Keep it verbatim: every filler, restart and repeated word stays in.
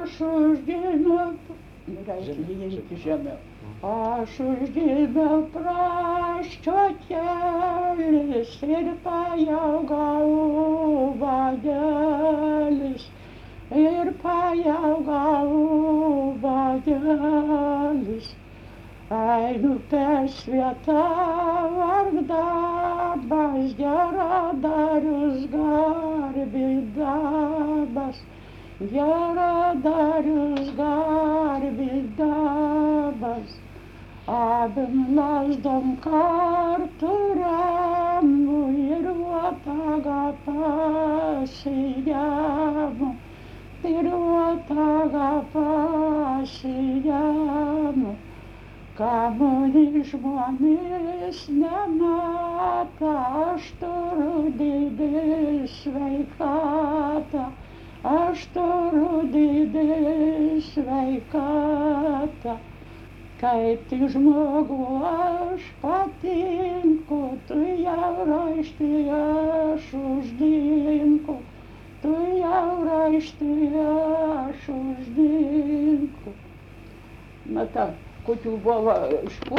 aš užgimiau, reikia įeiti žemiau. Aš užgimiau praščiotelis ir pajaugau vagelis, ir pajaugau vagelis. Einu per svietą vargdamas, geradarius garbindamas, geradarius garbindamas. Abim lazdom kartu remu ir uotagą pasiimu, ir uotagą pasiimu. Kamuolį žmonės nemeta, aš turiu didį sveikatą, aš turiu didį sveikatą. Kaip tik žmogų aš patinku, tu jau raišti aš uždinku, tu jau raišti aš uždinku. Na ta, kokių buvo iš